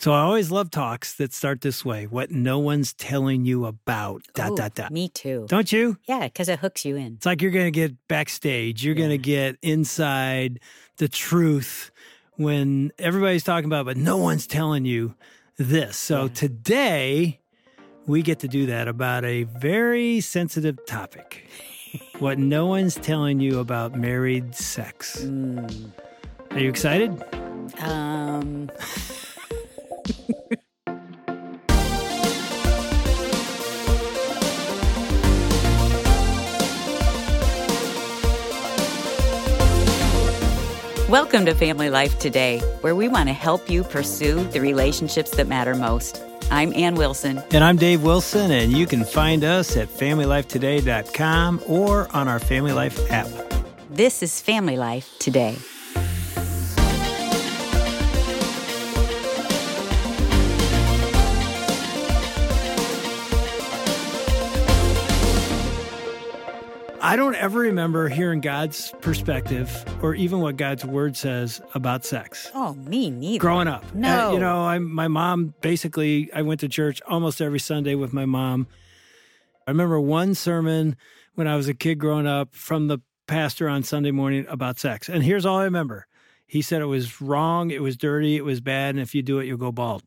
So I always love talks that start this way. What no one's telling you about, ... Me too. Don't you? Yeah, because it hooks you in. It's like you're going to get backstage. You're going to get inside the truth when everybody's talking about, but no one's telling you this. So today we get to do that about a very sensitive topic. What no one's telling you about married sex. Are you excited? Welcome to Family Life Today, where we want to help you pursue the relationships that matter most. I'm Ann Wilson. And I'm Dave Wilson, and you can find us at FamilyLifeToday.com or on our Family Life app. This is Family Life Today. I don't ever remember hearing God's perspective or even what God's word says about sex. Oh, me neither. Growing up. No. My mom, basically, I went to church almost every Sunday with my mom. I remember one sermon when I was a kid growing up from the pastor on Sunday morning about sex. And here's all I remember. He said it was wrong, it was dirty, it was bad, and if you do it, you'll go bald.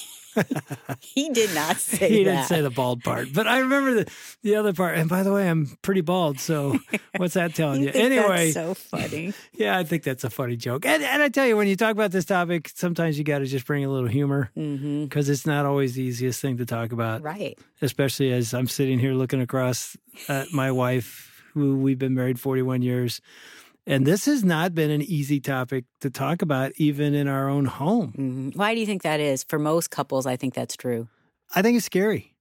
He did not say that. He didn't say the bald part, but I remember the other part. And by the way, I'm pretty bald, so what's that telling you? Anyway, that's so funny. Yeah, I think that's a funny joke. And I tell you, when you talk about this topic, sometimes you got to just bring a little humor because it's not always the easiest thing to talk about. Right. Especially as I'm sitting here looking across at my wife, who we've been married 41 years. And this has not been an easy topic to talk about, even in our own home. Why do you think that is? For most couples, I think that's true. I think it's scary.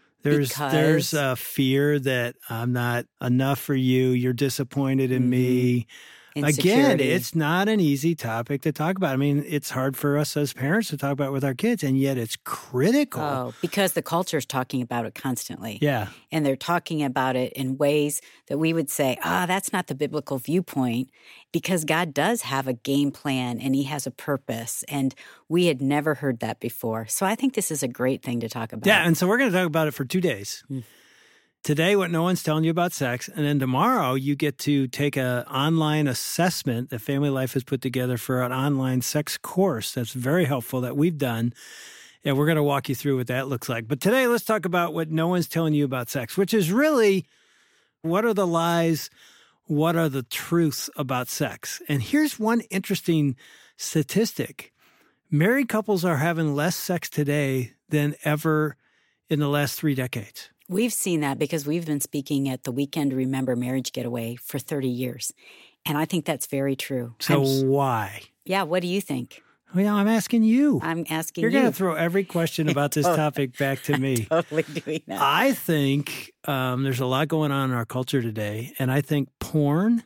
There's a fear that I'm not enough for you. You're disappointed in me. Again, it's not an easy topic to talk about. I mean, it's hard for us as parents to talk about with our kids, and yet it's critical. Oh, because the culture is talking about it constantly. Yeah. And they're talking about it in ways that we would say, that's not the biblical viewpoint, because God does have a game plan and he has a purpose. And we had never heard that before. So I think this is a great thing to talk about. Yeah, and so we're going to talk about it for 2 days. Today, what no one's telling you about sex. And then tomorrow, you get to take an online assessment that Family Life has put together for an online sex course that's very helpful that we've done. And we're going to walk you through what that looks like. But today, let's talk about what no one's telling you about sex, which is really, what are the lies? What are the truths about sex? And here's one interesting statistic. Married couples are having less sex today than ever in the last 3 decades. We've seen that because we've been speaking at the Weekend Remember Marriage Getaway for 30 years. And I think that's very true. So why? Yeah, what do you think? Well, I'm asking you. I'm asking You're going to throw every question about this topic back to me. Totally doing that. I think there's a lot going on in our culture today. And I think porn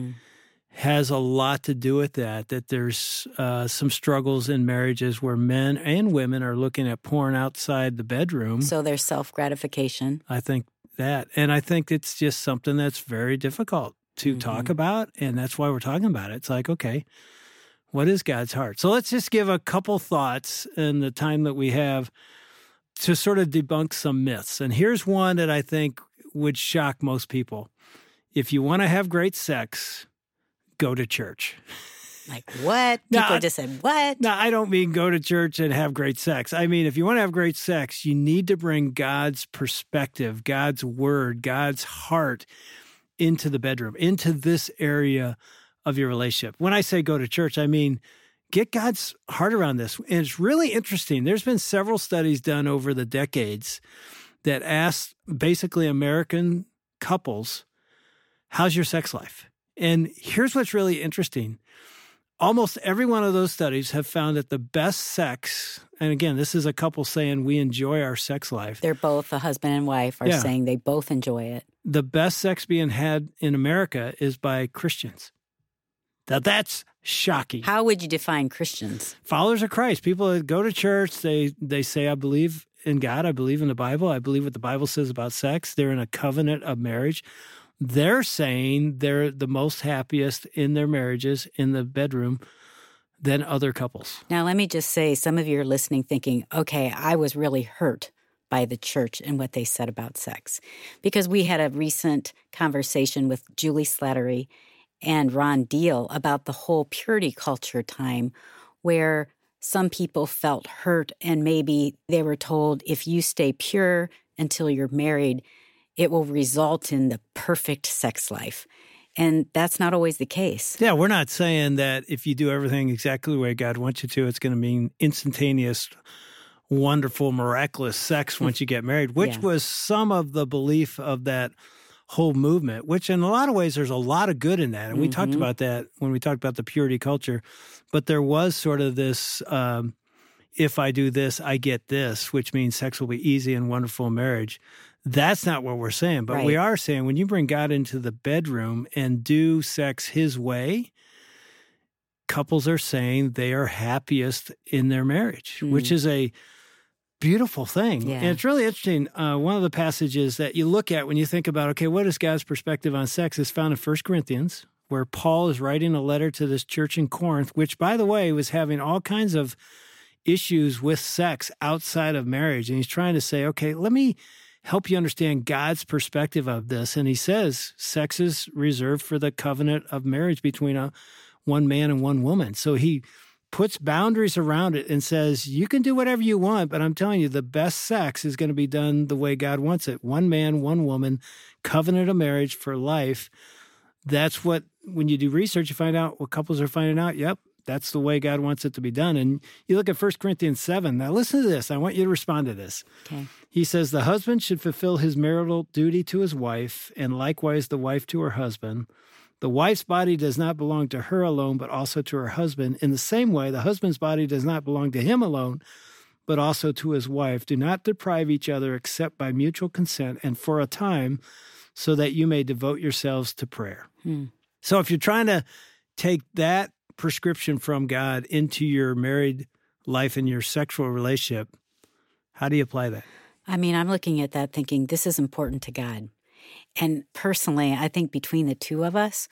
has a lot to do with that there's some struggles in marriages where men and women are looking at porn outside the bedroom. So there's self-gratification. I think that. And I think it's just something that's very difficult to talk about, and that's why we're talking about it. It's like, okay, what is God's heart? So let's just give a couple thoughts in the time that we have to sort of debunk some myths. And here's one that I think would shock most people. If you want to have great sex, go to church. Like what? People just said, what? No, I don't mean go to church and have great sex. I mean, if you want to have great sex, you need to bring God's perspective, God's word, God's heart into the bedroom, into this area of your relationship. When I say go to church, I mean, get God's heart around this. And it's really interesting. There's been several studies done over the decades that ask basically American couples, how's your sex life? And here's what's really interesting. Almost every one of those studies have found that the best sex, and again, this is a couple saying we enjoy our sex life. They're both, a husband and wife, are saying they both enjoy it. The best sex being had in America is by Christians. Now, that's shocking. How would you define Christians? Followers of Christ. People that go to church, they say, I believe in God, I believe in the Bible, I believe what the Bible says about sex. They're in a covenant of marriage. They're saying they're the most happiest in their marriages in the bedroom than other couples. Now, let me just say, some of you are listening thinking, okay, I was really hurt by the church and what they said about sex. Because we had a recent conversation with Julie Slattery and Ron Deal about the whole purity culture time, where some people felt hurt and maybe they were told, if you stay pure until you're married, it will result in the perfect sex life. And that's not always the case. Yeah, we're not saying that if you do everything exactly the way God wants you to, it's going to mean instantaneous, wonderful, miraculous sex once you get married, which was some of the belief of that whole movement, which in a lot of ways there's a lot of good in that. And we talked about that when we talked about the purity culture. But there was sort of this, if I do this, I get this, which means sex will be easy and wonderful in marriage. That's not what we're saying. But we are saying when you bring God into the bedroom and do sex his way, couples are saying they are happiest in their marriage, which is a beautiful thing. Yeah. And it's really interesting. One of the passages that you look at when you think about, okay, what is God's perspective on sex is found in 1 Corinthians, where Paul is writing a letter to this church in Corinth, which, by the way, was having all kinds of issues with sex outside of marriage. And he's trying to say, okay, let me help you understand God's perspective of this. And he says sex is reserved for the covenant of marriage between one man and one woman. So he puts boundaries around it and says, you can do whatever you want, but I'm telling you, the best sex is going to be done the way God wants it. One man, one woman, covenant of marriage for life. That's what, when you do research, you find out what couples are finding out. Yep, that's the way God wants it to be done. And you look at 1 Corinthians 7. Now listen to this. I want you to respond to this. Okay. He says, the husband should fulfill his marital duty to his wife, and likewise the wife to her husband. The wife's body does not belong to her alone, but also to her husband. In the same way, the husband's body does not belong to him alone, but also to his wife. Do not deprive each other except by mutual consent and for a time, so that you may devote yourselves to prayer. So if you're trying to take that prescription from God into your married life and your sexual relationship, how do you apply that? I mean, I'm looking at that thinking this is important to God. And personally, I think between the two of us,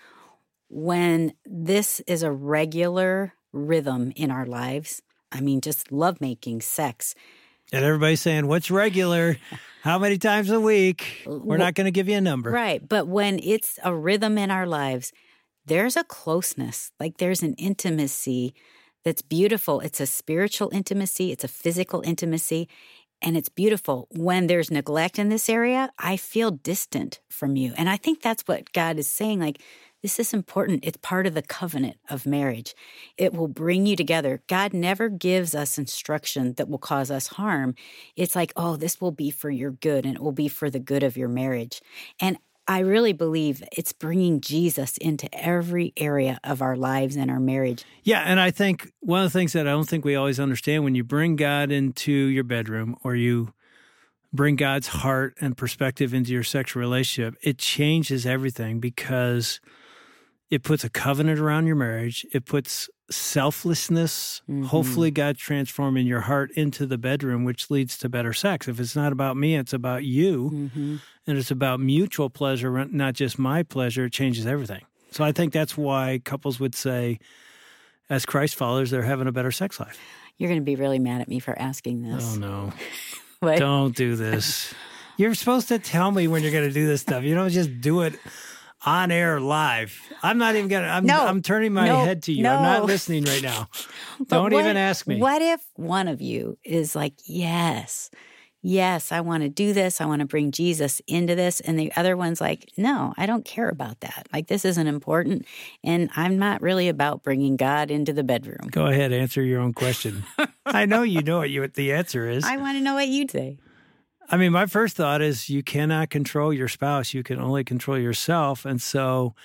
when this is a regular rhythm in our lives, I mean, just lovemaking, sex. And everybody's saying, what's regular? How many times a week? We're not going to give you a number. Right. But when it's a rhythm in our lives, there's a closeness, like there's an intimacy that's beautiful. It's a spiritual intimacy. It's a physical intimacy. And it's beautiful. When there's neglect in this area, I feel distant from you. And I think that's what God is saying. Like, this is important. It's part of the covenant of marriage. It will bring you together. God never gives us instruction that will cause us harm. It's like, oh, this will be for your good and it will be for the good of your marriage. And I really believe it's bringing Jesus into every area of our lives and our marriage. Yeah, and I think one of the things that I don't think we always understand, when you bring God into your bedroom or you bring God's heart and perspective into your sexual relationship, it changes everything because it puts a covenant around your marriage. It puts selflessness. Hopefully God transforming your heart into the bedroom, which leads to better sex. If it's not about me, it's about you. And it's about mutual pleasure, not just my pleasure. It changes everything. So I think that's why couples would say, as Christ followers, they're having a better sex life. You're going to be really mad at me for asking this. Oh, no. What? Don't do this. You're supposed to tell me when you're going to do this stuff. You don't just do it on air live. I'm not even going to, I'm turning my head to you. I'm not listening right now. Don't even ask me. What if one of you is like, yes, I want to do this. I want to bring Jesus into this. And the other one's like, no, I don't care about that. Like, this isn't important. And I'm not really about bringing God into the bedroom. Go ahead, answer your own question. I know you know what the answer is. I want to know what you'd say. I mean, my first thought is you cannot control your spouse. You can only control yourself. And so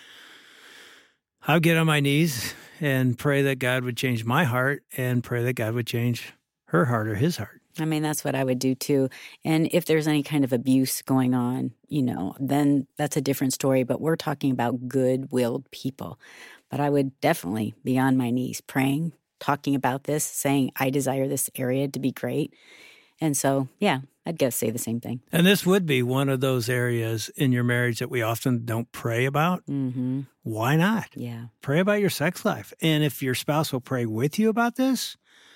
I'll get on my knees and pray that God would change my heart and pray that God would change her heart or his heart. I mean, that's what I would do too. And if there's any kind of abuse going on, then that's a different story. But we're talking about good-willed people. But I would definitely be on my knees praying, talking about this, saying, I desire this area to be great. And so, yeah, I'd guess say the same thing. And this would be one of those areas in your marriage that we often don't pray about. Mm-hmm. Why not? Yeah. Pray about your sex life. And if your spouse will pray with you about this,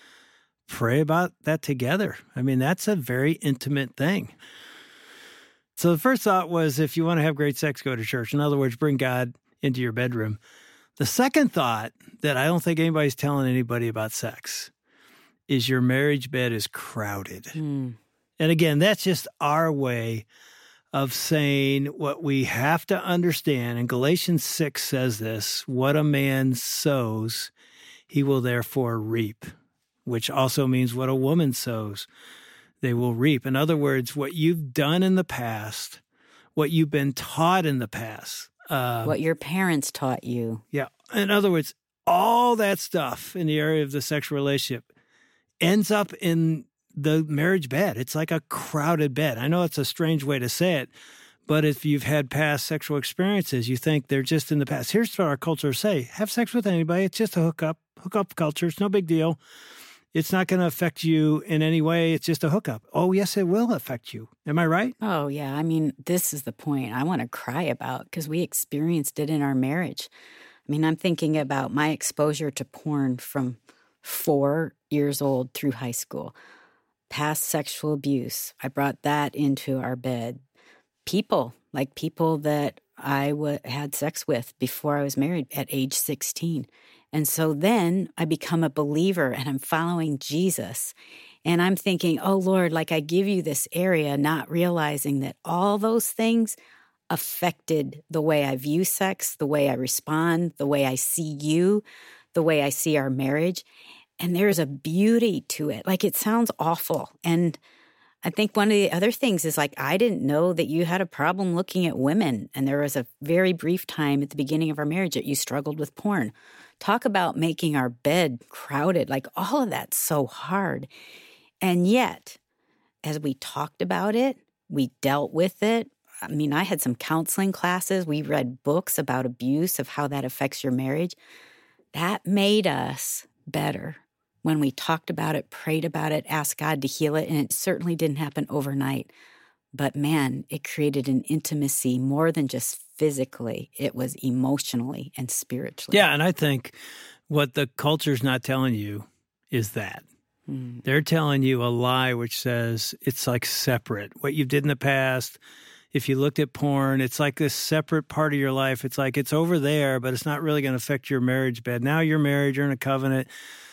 pray about that together. I mean, that's a very intimate thing. So the first thought was, if you want to have great sex, go to church. In other words, bring God into your bedroom. The second thought that I don't think anybody's telling anybody about sex is your marriage bed is crowded. And again, that's just our way of saying what we have to understand. And Galatians 6 says this: what a man sows, he will therefore reap, which also means what a woman sows, they will reap. In other words, what you've done in the past, what you've been taught in the past. What your parents taught you. Yeah. In other words, all that stuff in the area of the sexual relationship ends up in the marriage bed. It's like a crowded bed. I know it's a strange way to say it, but if you've had past sexual experiences, you think they're just in the past. Here's what our culture say: have sex with anybody. It's just a hookup culture. It's no big deal. It's not going to affect you in any way. It's just a hookup. Oh, yes, it will affect you. Am I right? Oh, yeah. I mean, this is the point I want to cry about because we experienced it in our marriage. I mean, I'm thinking about my exposure to porn from 4 years old through high school. Past sexual abuse. I brought that into our bed. People that I had sex with before I was married at age 16. And so then I become a believer and I'm following Jesus. And I'm thinking, oh, Lord, like I give you this area, not realizing that all those things affected the way I view sex, the way I respond, the way I see you, the way I see our marriage. And there's a beauty to it. Like, it sounds awful. And I think one of the other things is, like, I didn't know that you had a problem looking at women. And there was a very brief time at the beginning of our marriage that you struggled with porn. Talk about making our bed crowded. Like, all of that's so hard. And yet, as we talked about it, we dealt with it. I mean, I had some counseling classes. We read books about abuse, of how that affects your marriage. That made us better when we talked about it, prayed about it, asked God to heal it. And it certainly didn't happen overnight. But man, it created an intimacy more than just physically. It was emotionally and spiritually. Yeah, and I think what the culture's not telling you is that. They're telling you a lie which says it's like separate. What you did in the past, if you looked at porn, it's like this separate part of your life. It's like it's over there, but it's not really going to affect your marriage bed. Now you're married, you're in a covenant.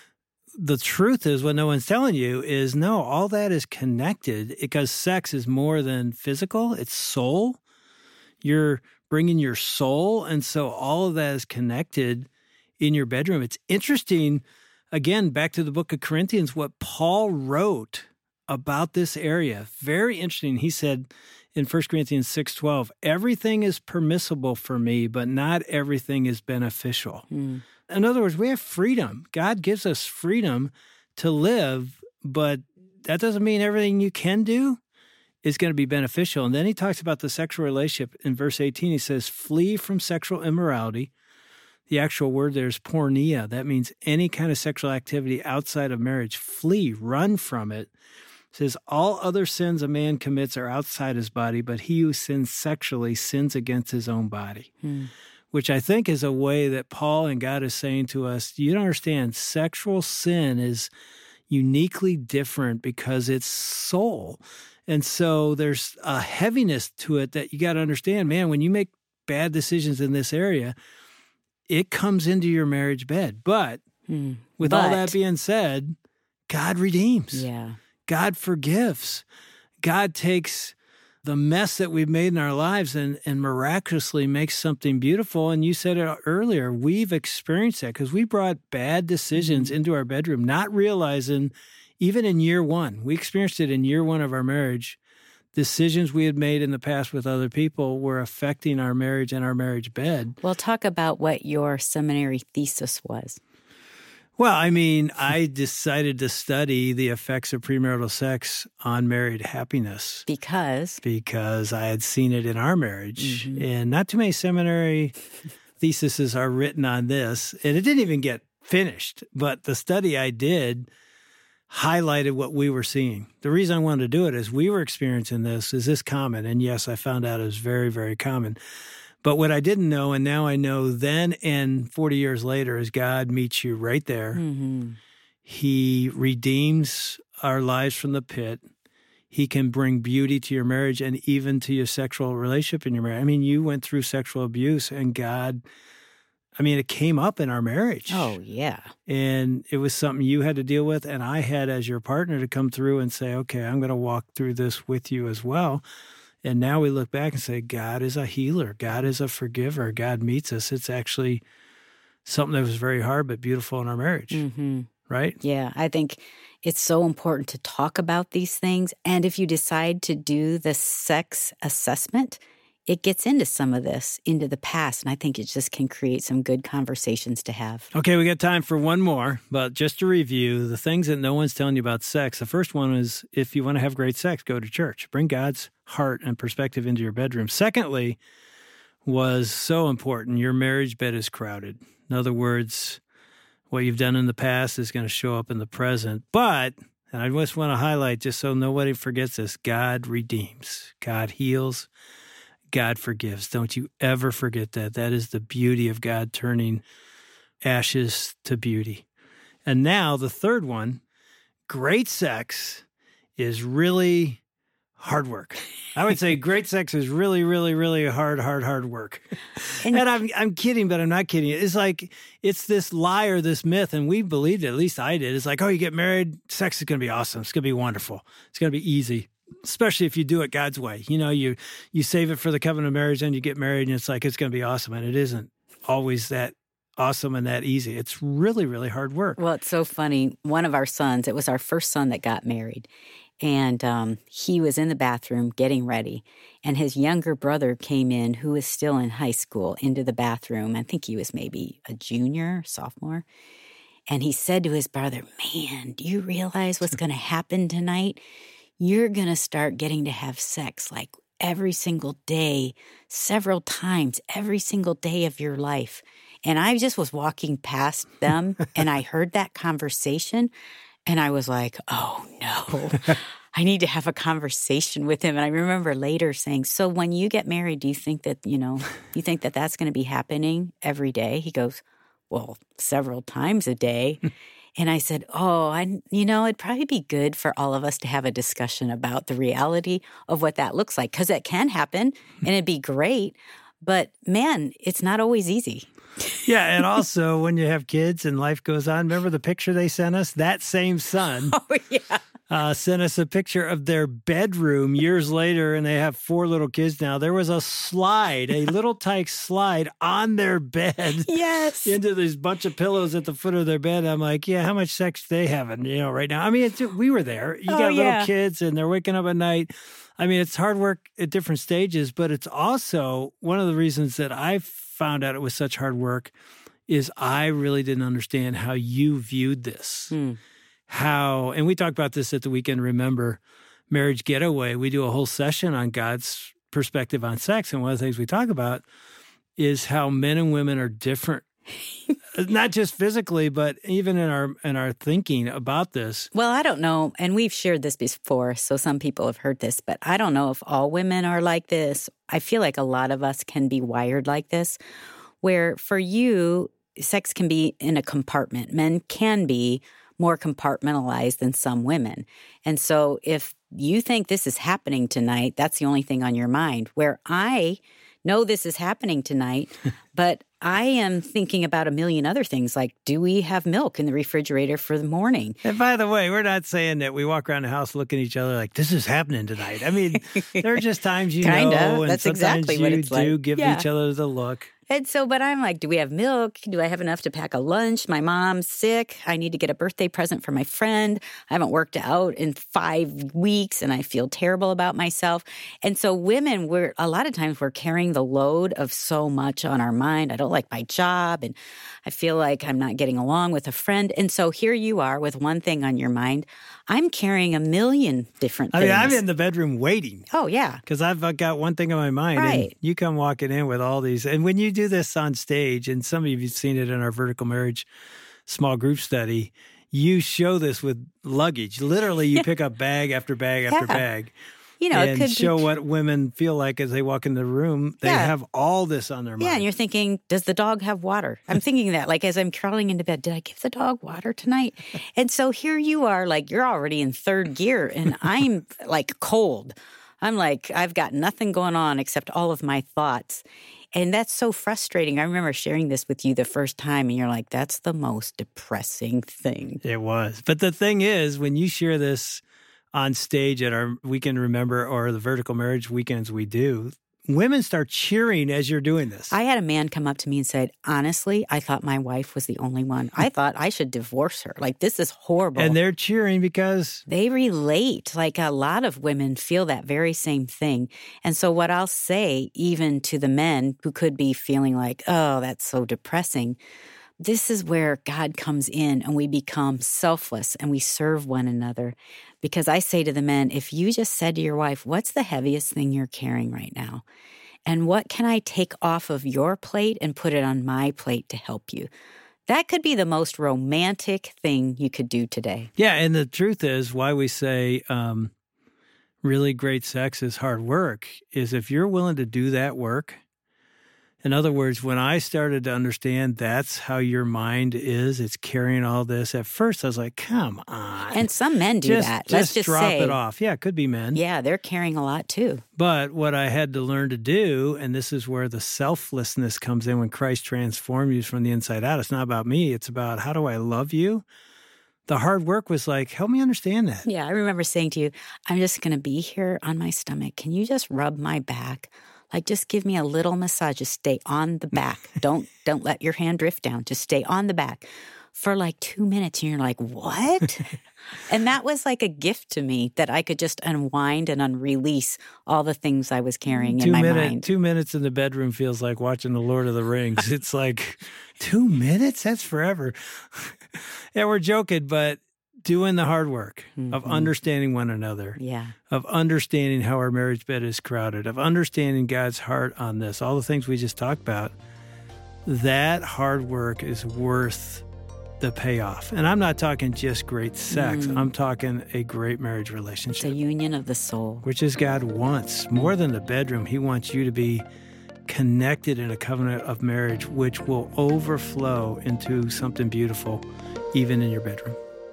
The truth is, what no one's telling you is, no, all that is connected, because sex is more than physical. It's soul. You're bringing your soul. And so all of that is connected in your bedroom. It's interesting, again, back to the book of Corinthians, what Paul wrote about this area. Very interesting. He said in 1 Corinthians 6:12, everything is permissible for me, but not everything is beneficial. In other words, we have freedom. God gives us freedom to live, but that doesn't mean everything you can do is going to be beneficial. And then he talks about the sexual relationship in verse 18. He says, flee from sexual immorality. The actual word there is porneia. That means any kind of sexual activity outside of marriage. Flee, run from it. It says, all other sins a man commits are outside his body, but he who sins sexually sins against his own body. Which I think is a way that Paul and God is saying to us, you don't understand, sexual sin is uniquely different because it's soul. And so there's a heaviness to it that you got to understand, man, when you make bad decisions in this area, it comes into your marriage bed. But with all that being said, God redeems. Yeah. God forgives. God takes the mess that we've made in our lives and miraculously makes something beautiful. And you said it earlier, we've experienced that because we brought bad decisions into our bedroom, not realizing even in year one, we experienced it in year one of our marriage, decisions we had made in the past with other people were affecting our marriage and our marriage bed. Well, talk about what your seminary thesis was. Well, I mean, I decided to study the effects of premarital sex on married happiness. Because I had seen it in our marriage. And not too many seminary theses are written on this. And it didn't even get finished. But the study I did, highlighted what we were seeing. The reason I wanted to do it is we were experiencing this. Is this common? And yes, I found out it was very, very common. But what I didn't know, and now I know then and 40 years later, is God meets you right there. Mm-hmm. He redeems our lives from the pit. He can bring beauty to your marriage and even to your sexual relationship in your marriage. I mean, you went through sexual abuse and God, I mean, it came up in our marriage. Oh, yeah. And it was something you had to deal with. And I had as your partner to come through and say, okay, I'm going to walk through this with you as well. And now we look back and say, God is a healer. God is a forgiver. God meets us. It's actually something that was very hard but beautiful in our marriage, right? Yeah, I think it's so important to talk about these things. And if you decide to do the sex assessment, it gets into some of this, into the past. And I think it just can create some good conversations to have. Okay, we got time for one more. But just to review, the things that no one's telling you about sex. The first one is if you want to have great sex, go to church. Bring God's heart and perspective into your bedroom. Secondly, was so important, your marriage bed is crowded. In other words, what you've done in the past is going to show up in the present. But, and I just want to highlight, just so nobody forgets this, God redeems. God heals. God forgives. Don't you ever forget that. That is the beauty of God turning ashes to beauty. And now the third one, great sex is really hard work. I would say great sex is really, really, really hard work. And I'm kidding, but I'm not kidding. It's like, it's this lie or this myth, and we believed it, at least I did. It's like, oh, you get married, sex is going to be awesome. It's going to be wonderful. It's going to be easy, especially if you do it God's way. You know, you save it for the covenant of marriage, and you get married, and it's like, it's going to be awesome. And it isn't always that awesome and that easy. It's really, really hard work. Well, it's so funny. One of our sons, it was our first son that got married. And he was in the bathroom getting ready. And his younger brother came in, who was still in high school, into the bathroom. I think he was maybe a junior, sophomore. And he said to his brother, man, do you realize what's going to happen tonight? You're going to start getting to have sex like every single day, several times, every single day of your life. And I just was walking past them and I heard that conversation. And I was like, oh, no, I need to have a conversation with him. And I remember later saying, so when you get married, do you think that, you think that that's going to be happening every day? He goes, well, several times a day. And I said, it'd probably be good for all of us to have a discussion about the reality of what that looks like, because it can happen and it'd be great. But man, it's not always easy. Yeah, and also when you have kids and life goes on, remember the picture they sent us? That same son sent us a picture of their bedroom years later, and they have 4 little kids now. There was a slide, a little tyke slide on their bed. Yes. Into this bunch of pillows at the foot of their bed. I'm like, yeah, how much sex they having, right now? I mean, we were there. You got little kids, and they're waking up at night. I mean, it's hard work at different stages, but it's also one of the reasons that I found out it was such hard work is I really didn't understand how you viewed this. And we talked about this at the Weekend Remember Marriage Getaway. We do a whole session on God's perspective on sex. And one of the things we talk about is how men and women are different. Not just physically, but even in our thinking about this. Well, I don't know, and we've shared this before, so some people have heard this, but I don't know if all women are like this. I feel like a lot of us can be wired like this, where for you, sex can be in a compartment. Men can be more compartmentalized than some women. And so if you think this is happening tonight, that's the only thing on your mind, where I know this is happening tonight, but I am thinking about a million other things, like, do we have milk in the refrigerator for the morning? And by the way, we're not saying that we walk around the house looking at each other like, this is happening tonight. I mean, there are just times know, and that's sometimes exactly what it's do like. give each other the look. And so, but I'm like, do we have milk? Do I have enough to pack a lunch? My mom's sick. I need to get a birthday present for my friend. I haven't worked out in 5 weeks and I feel terrible about myself. And so women, a lot of times we're carrying the load of so much on our mind. I don't like my job and I feel like I'm not getting along with a friend. And so here you are with one thing on your mind. I'm carrying a million different things. I mean, I'm in the bedroom waiting. Oh, yeah. Because I've got one thing on my mind. Right. And you come walking in with all these. And when you do this on stage, and some of you have seen it in our Vertical Marriage small group study, you show this with luggage. Literally, you pick up bag after bag after bag. It and could show what women feel like as they walk in the room. They have all this on their mind. Yeah, and you're thinking, does the dog have water? I'm thinking that, like, as I'm crawling into bed, did I give the dog water tonight? And so here you are, like, you're already in third gear, and I'm, like, cold. I'm like, I've got nothing going on except all of my thoughts. And that's so frustrating. I remember sharing this with you the first time, and you're like, that's the most depressing thing. It was. But the thing is, when you share this on stage at our Weekend Remember or the Vertical Marriage weekends we do, women start cheering as you're doing this. I had a man come up to me and said, honestly, I thought my wife was the only one. I thought I should divorce her. Like, this is horrible. And they're cheering because they relate. Like, a lot of women feel that very same thing. And so what I'll say, even to the men who could be feeling like, oh, that's so depressing, this is where God comes in and we become selfless and we serve one another. Because I say to the men, if you just said to your wife, what's the heaviest thing you're carrying right now? And what can I take off of your plate and put it on my plate to help you? That could be the most romantic thing you could do today. Yeah, and the truth is why we say really great sex is hard work is if you're willing to do that work. In other words, when I started to understand that's how your mind is, it's carrying all this. At first, I was like, come on. And some men do that. Let's just drop say, it off. Yeah, it could be men. Yeah, they're carrying a lot too. But what I had to learn to do, and this is where the selflessness comes in when Christ transformed you from the inside out. It's not about me. It's about how do I love you? The hard work was like, help me understand that. Yeah, I remember saying to you, I'm just going to be here on my stomach. Can you just rub my back? Like, just give me a little massage. Just stay on the back. Don't let your hand drift down. Just stay on the back for like 2 minutes. And you're like, what? And that was like a gift to me that I could just unwind and unrelease all the things I was carrying in my mind. 2 minutes in the bedroom feels like watching The Lord of the Rings. It's like 2 minutes? That's forever. Yeah, we're joking, but doing the hard work of understanding one another, of understanding how our marriage bed is crowded, of understanding God's heart on this, all the things we just talked about, that hard work is worth the payoff. And I'm not talking just great sex. I'm talking a great marriage relationship. It's a union of the soul. Which is God wants. More than the bedroom, he wants you to be connected in a covenant of marriage, which will overflow into something beautiful, even in your bedroom.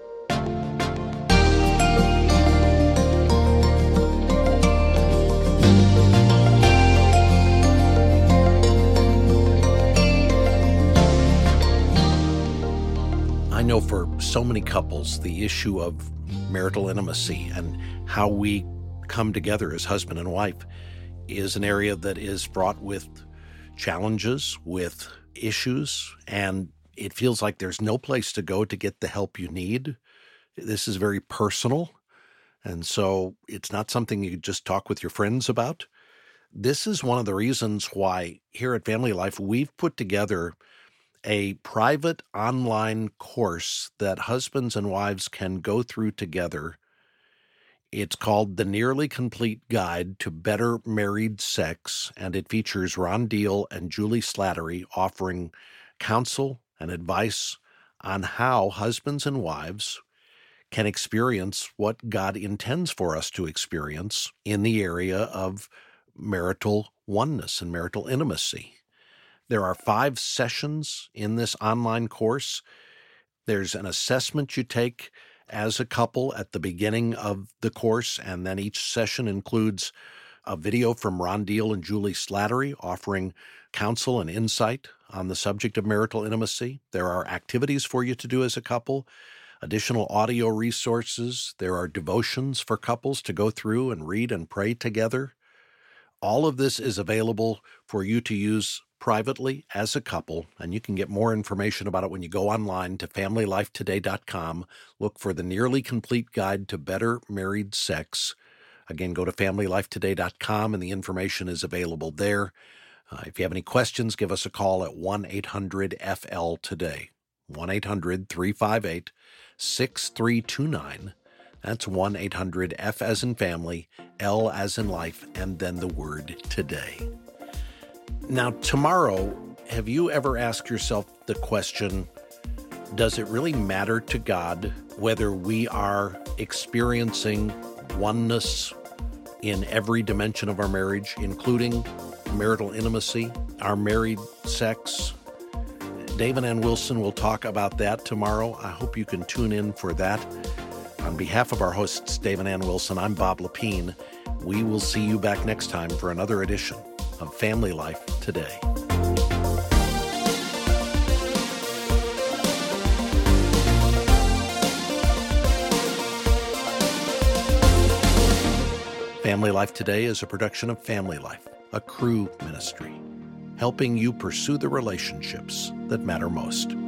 I know for so many couples, the issue of marital intimacy and how we come together as husband and wife is an area that is fraught with challenges, with issues, and it feels like there's no place to go to get the help you need. This is very personal, and so it's not something you just talk with your friends about. This is one of the reasons why here at Family Life, we've put together a private online course that husbands and wives can go through together. It's called The Nearly Complete Guide to Better Married Sex, and it features Ron Deal and Julie Slattery offering counsel and advice on how husbands and wives can experience what God intends for us to experience in the area of marital oneness and marital intimacy. There are 5 sessions in this online course. There's an assessment you take as a couple at the beginning of the course, and then each session includes a video from Ron Deal and Julie Slattery offering counsel and insight on the subject of marital intimacy. There are activities for you to do as a couple, additional audio resources. There are devotions for couples to go through and read and pray together. All of this is available for you to use privately as a couple, and you can get more information about it when you go online to FamilyLifeToday.com. Look for The Nearly Complete Guide to Better Married Sex. Again, go to FamilyLifeToday.com, and the information is available there. If you have any questions, give us a call at 1-800-FL-TODAY, 1-800-358-6329. That's 1-800-F as in family, L as in life, and then the word today. Now, tomorrow, have you ever asked yourself the question, Does it really matter to God whether we are experiencing oneness in every dimension of our marriage, including marital intimacy, our married sex? Dave and Ann Wilson will talk about that tomorrow. I hope you can tune in for that. On behalf of our hosts, Dave and Ann Wilson, I'm Bob Lepine. We will see you back next time for another edition of Family Life Today. Family Life Today is a production of Family Life, a Cru ministry, helping you pursue the relationships that matter most.